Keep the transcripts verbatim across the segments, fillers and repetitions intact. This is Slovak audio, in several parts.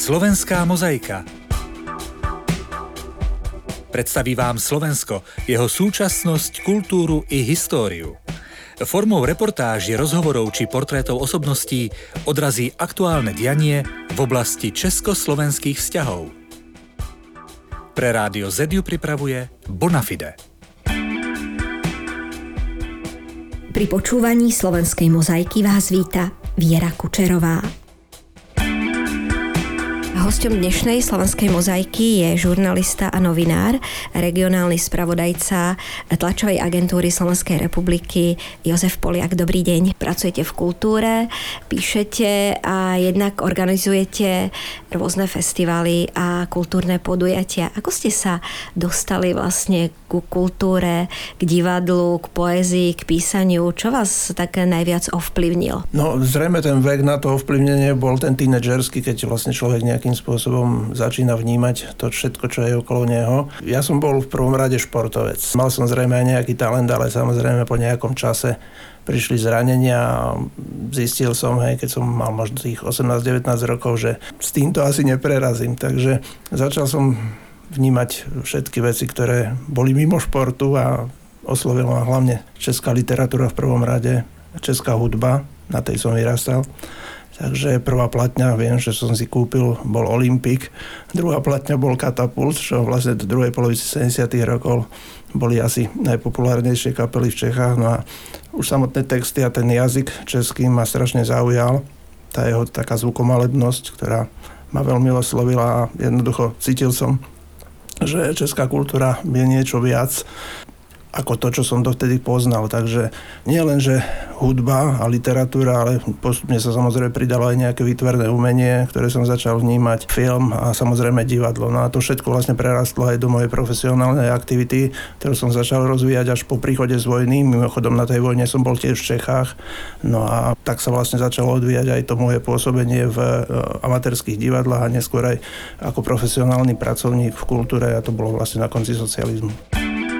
Slovenská mozaika. Predstaví vám Slovensko, jeho súčasnosť, kultúru i históriu. Formou reportáží, rozhovorov či portrétov osobností odrazí aktuálne dianie v oblasti československých vzťahov. Pre Rádio Z ju pripravuje Bonafide. Pri počúvaní Slovenskej mozaiky vás víta Viera Kučerová. Hosťom dnešnej Slovenskej mozaiky je žurnalista a novinár, regionálny spravodajca tlačovej agentúry Slovenskej republiky Jozef Poliak. Dobrý deň. Pracujete v kultúre, píšete a jednak organizujete rôzne festivaly a kultúrne podujatia. Ako ste sa dostali vlastne ku kultúre, k divadlu, k poézii, k písaniu? Čo vás tak najviac ovplyvnil? No, zrejme ten vek na to ovplyvnenie bol ten tínedžerský, keď vlastne človek nejakým spôsobom začína vnímať to všetko, čo je okolo neho. Ja som bol v prvom rade športovec. Mal som zrejme aj nejaký talent, ale samozrejme po nejakom čase prišli zranenia a zistil som, hej, keď som mal možno tých osemnásť devätnásť rokov, že s týmto asi neprerazím. Takže začal som vnímať všetky veci, ktoré boli mimo športu a oslovila ma hlavne česká literatúra v prvom rade, česká hudba, na tej som vyrastal. Takže prvá platňa, viem, že som si kúpil, bol Olympik, druhá platňa bol Katapult, čo vlastne do druhej polovici sedemdesiatych rokov boli asi najpopulárnejšie kapely v Čechách. No a už samotné texty a ten jazyk český ma strašne zaujal. Tá jeho taká zvukomalebnosť, ktorá ma veľmi oslovila a jednoducho cítil som, že česká kultúra je niečo viac ako to, čo som dovtedy poznal. Takže nie len, že hudba a literatúra, ale postupne sa samozrejme pridalo aj nejaké výtvarné umenie, ktoré som začal vnímať, film a samozrejme divadlo. No a to všetko vlastne prerastlo aj do mojej profesionálnej aktivity, ktorú som začal rozvíjať až po príchode z vojny. Mimochodom na tej vojne som bol tiež v Čechách. No a tak sa vlastne začalo odvíjať aj to moje pôsobenie v amatérskych divadlách a neskôr aj ako profesionálny pracovník v kultúre, a to bolo vlastne na konci socializmu.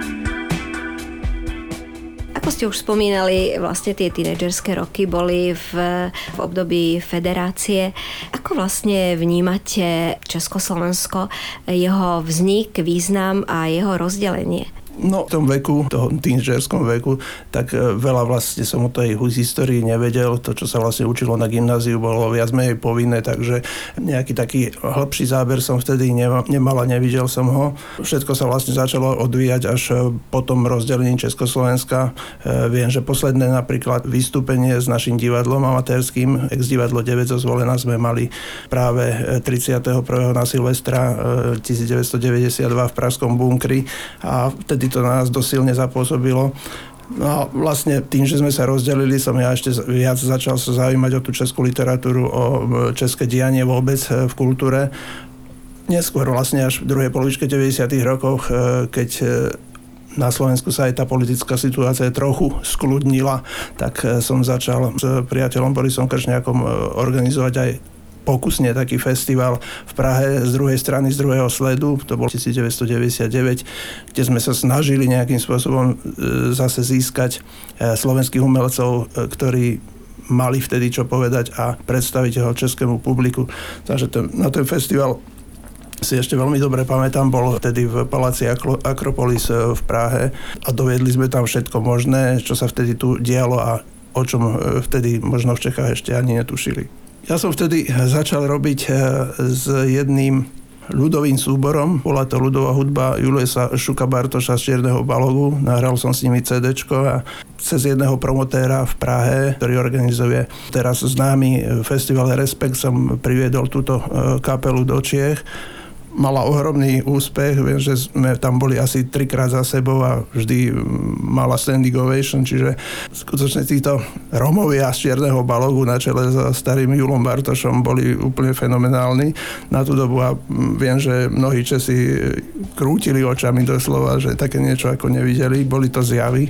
Ako ste už spomínali, vlastne tie tínedžerské roky boli v, v období federácie. Ako vlastne vnímate Československo, jeho vznik, význam a jeho rozdelenie? No, v tom veku, toho tínedžerskom veku, tak veľa vlastne som o tej histórii nevedel. To, čo sa vlastne učilo na gymnáziu, bolo viac menej povinné, takže nejaký taký hlbší záber som vtedy nemal a nevidel som ho. Všetko sa vlastne začalo odvíjať až po tom rozdelení Československa. Viem, že posledné napríklad vystúpenie s našim divadlom amatérským, ex-divadlo deväť zo Zvolena, sme mali práve tridsiateho prvého na Silvestra devätnásťstodeväťdesiatdva v pražskom bunkri a vtedy to na nás dosilne zapôsobilo. No a vlastne tým, že sme sa rozdelili, som ja ešte viac začal sa zaujímať o tú českú literatúru, o české dianie vôbec v kultúre. Neskôr vlastne až v druhej polovičke deväťdesiatych rokoch, keď na Slovensku sa aj tá politická situácia trochu skľudnila, tak som začal s priateľom Borisom Kršňákom organizovať aj pokusne taký festival v Prahe z druhej strany, z druhého sledu, to bol devätnásťstodeväťdesiatdeväť, kde sme sa snažili nejakým spôsobom zase získať slovenských umelcov, ktorí mali vtedy čo povedať a predstaviť ho českému publiku. Takže ten, na ten festival si ešte veľmi dobre pamätám, bol vtedy v paláci Akropolis v Prahe a doviedli sme tam všetko možné, čo sa vtedy tu dialo a o čom vtedy možno v Čechách ešte ani netušili. Ja som vtedy začal robiť s jedným ľudovým súborom. Bola to ľudová hudba Juliusa Šuka Bartoša z Čierneho balogu. Nahral som s nimi cédéčko a cez jedného promotéra v Prahe, ktorý organizuje teraz známy festival Respekt, som priviedol túto kapelu do Čiech. Mala ohromný úspech, viem, že sme tam boli asi trikrát za sebou a vždy mala standing ovation, čiže skutočne títo Rómovia z Čierneho balogu na čele so starým Julom Bartošom boli úplne fenomenálni na tú dobu a viem, že mnohí Česi krútili očami doslova, že také niečo ako nevideli, boli to zjavy.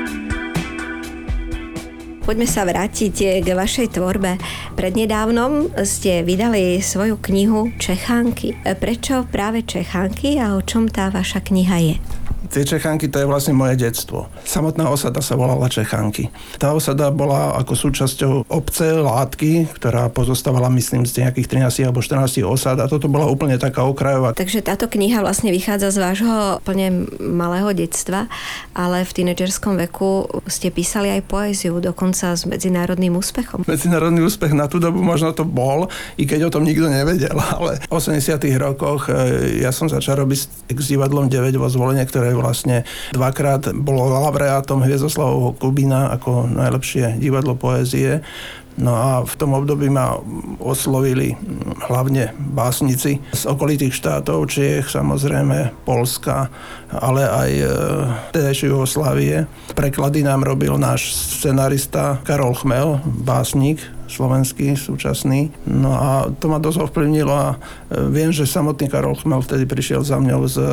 Poďme sa vrátiť k vašej tvorbe. Prednedávnom ste vydali svoju knihu Čechánky. Prečo práve Čechánky a o čom tá vaša kniha je? Tie Čechánky, to je vlastne moje detstvo. Samotná osada sa volala Čechánky. Tá osada bola ako súčasťou obce, látky, ktorá pozostávala, myslím, z nejakých trinásť alebo štrnásť osad a toto bola úplne taká okrajová. Takže táto kniha vlastne vychádza z vášho úplne malého detstva, ale v tínedžerskom veku ste písali aj poéziu, dokonca s medzinárodným úspechom. Medzinárodný úspech na tú dobu možno to bol, i keď o tom nikto nevedel, ale v osemdesiatych rokoch ja som začal robiť s divadlom deväť vo Zvolenie, ktoré vlastne dvakrát bolo laureátom Hviezdoslavovho Kubína ako najlepšie divadlo poézie. No a v tom období ma oslovili hlavne básnici z okolitých štátov, Čiech, samozrejme Poľska, ale aj tedajšej Jugoslávie. Preklady nám robil náš scenarista Karol Chmel, básnik slovenský, súčasný. No a to ma dosť ovplyvnilo a viem, že samotný Karol Chmel vtedy prišiel za mňou s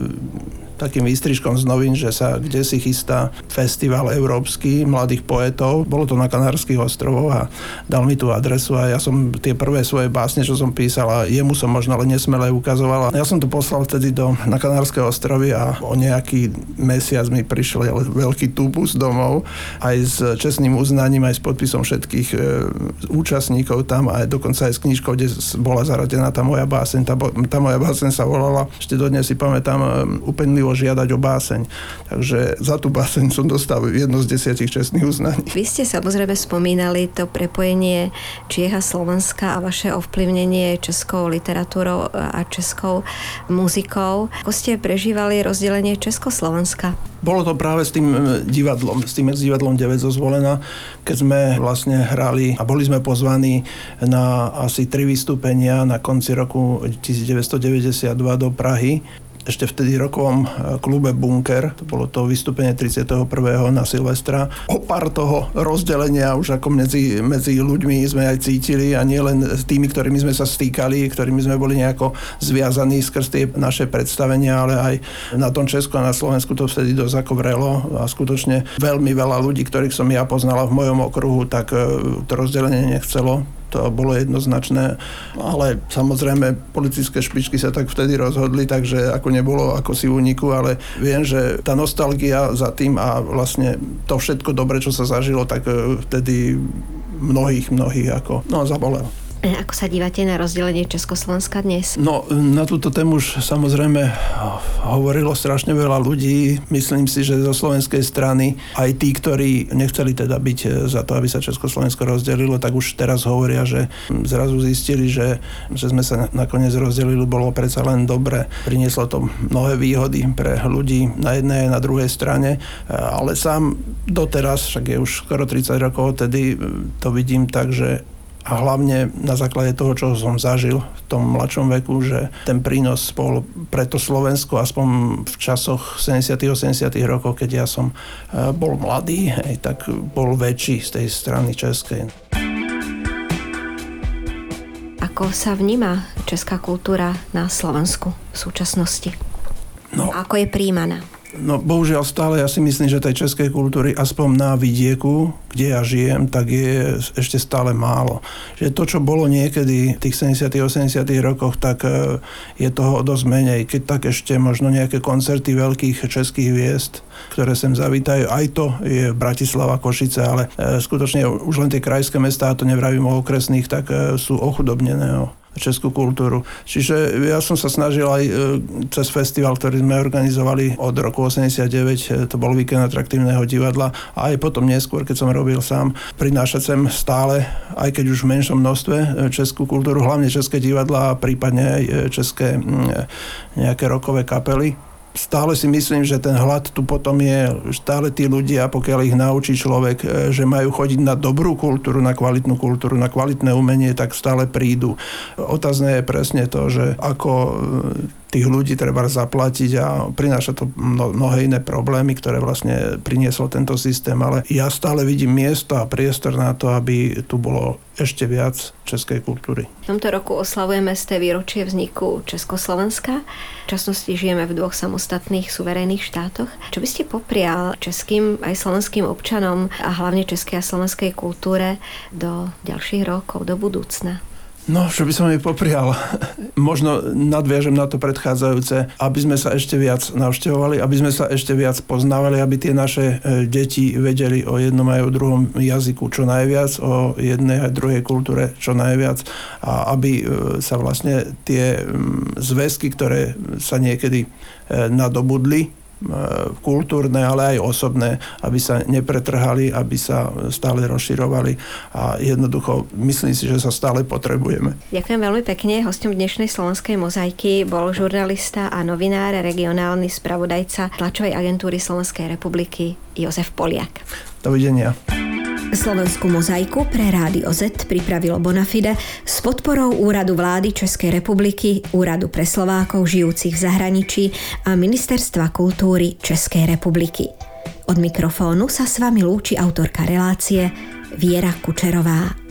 takým výstrižkom z novín, že sa kdesi chystá festival európsky mladých poetov. Bolo to na Kanárskych ostrovoch a dal mi tú adresu a ja som tie prvé svoje básne, čo som písal, a jemu som možno ale nesmelé ukazoval. Ja som to poslal vtedy do, na Kanárske ostrovy a o nejaký mesiac mi prišiel veľký tubus domov aj s čestným uznaním, aj s podpisom všetkých e, účastníkov tam a dokonca aj s knižkou, kde bola zaradená tá moja báseň. Tá, tá moja báseň sa volala, ešte dodnes si pamätám, Upenlivo žiadať o báseň. Takže za tú báseň som dostal jedno z desiatich čestných uznaní. Vy ste samozrejme spomínali to prepojenie Čiech a Slovenska a vaše ovplyvnenie českou literatúrou a českou muzikou. Ako ste prežívali rozdelenie Československa? Bolo to práve s tým divadlom, s tým divadlom deväť zo Zvolena, keď sme vlastne hrali a boli sme pozvaní na asi tri vystúpenia na konci roku devätnásťstodeväťdesiatdva do Prahy. Ešte vtedy rokovom klube Bunker, to bolo to vystúpenie tridsiateho prvého na Silvestra. Opar toho rozdelenia už ako medzi, medzi ľuďmi sme aj cítili a nie len s tými, ktorými sme sa stýkali, ktorými sme boli nejako zviazaní skrz tie naše predstavenia, ale aj na tom Česku a na Slovensku to vtedy dosť ako vrelo a skutočne veľmi veľa ľudí, ktorých som ja poznala v mojom okruhu, tak to rozdelenie nechcelo. To bolo jednoznačné, ale samozrejme politické špičky sa tak vtedy rozhodli, takže ako nebolo ako si úniku, ale viem, že tá nostalgia za tým a vlastne to všetko dobre, čo sa zažilo, tak vtedy mnohých, mnohých ako, no zabolelo. Ako sa dívate na rozdelenie Československa dnes? No, na túto tému už samozrejme hovorilo strašne veľa ľudí. Myslím si, že zo slovenskej strany aj tí, ktorí nechceli teda byť za to, aby sa Československo rozdelilo, tak už teraz hovoria, že zrazu zistili, že, že sme sa nakoniec rozdelili, bolo predsa len dobre. Prinieslo to mnohé výhody pre ľudí na jednej a na druhej strane, ale sám doteraz, však je už skoro tridsať rokov, tedy to vidím tak, že a hlavne na základe toho, čo som zažil v tom mladšom veku, že ten prínos bol pre to Slovensko, aspoň v časoch sedemdesiatych osemdesiatych rokov, keď ja som bol mladý, hej, tak bol väčší z tej strany českej. Ako sa vníma česká kultúra na Slovensku v súčasnosti? No. Ako je prijímaná? No bohužiaľ stále ja si myslím, že tej českej kultúry aspoň na vidieku, kde ja žijem, tak je ešte stále málo. Že to, čo bolo niekedy v tých sedemdesiatych osemdesiatych rokoch, tak je toho dosť menej. Keď tak ešte možno nejaké koncerty veľkých českých hviezd, ktoré sem zavítajú, aj to je Bratislava, Košice, ale skutočne už len tie krajské mestá, a to nevravím o okresných, tak sú ochudobnené o českú kultúru. Čiže ja som sa snažil aj cez festival, ktorý sme organizovali od roku osemdesiatdeväť, to bol Víkend atraktívneho divadla, a aj potom neskôr, keď som robil sám, prinášať sem stále, aj keď už v menšom množstve, českú kultúru, hlavne české divadlá a prípadne aj české nejaké rockové kapely. Stále si myslím, že ten hlad tu potom je, stále tí ľudia, pokiaľ ich naučí človek, že majú chodiť na dobrú kultúru, na kvalitnú kultúru, na kvalitné umenie, tak stále prídu. Otázne je presne to, že ako tých ľudí treba zaplatiť, a prináša to mnohé iné problémy, ktoré vlastne priniesol tento systém, ale ja stále vidím miesto a priestor na to, aby tu bolo ešte viac českej kultúry. V tomto roku oslavujeme sté výročie vzniku Československa. V časnosti žijeme v dvoch samostatných suverénnych štátoch. Čo by ste poprial českým aj slovenským občanom a hlavne českej a slovenskej kultúre do ďalších rokov, do budúcna? No, čo by som jej poprial. Možno nadviažem na to predchádzajúce, aby sme sa ešte viac navštevovali, aby sme sa ešte viac poznávali, aby tie naše deti vedeli o jednom aj o druhom jazyku čo najviac, o jednej aj druhej kultúre čo najviac a aby sa vlastne tie zväzky, ktoré sa niekedy nadobudli, kultúrne, ale aj osobné, aby sa nepretrhali, aby sa stále rozširovali a jednoducho myslím si, že sa stále potrebujeme. Ďakujem veľmi pekne. Hosťom dnešnej Slovenskej mozaiky bol žurnalista a novinár, regionálny spravodajca tlačovej agentúry Slovenskej republiky Jozef Poliak. Dovidenia. Slovenskú mozaiku pre Rádio Z pripravilo Bonafide s podporou Úradu vlády Českej republiky, Úradu pre Slovákov žijúcich v zahraničí a Ministerstva kultúry Českej republiky. Od mikrofónu sa s vami lúči autorka relácie Viera Kučerová.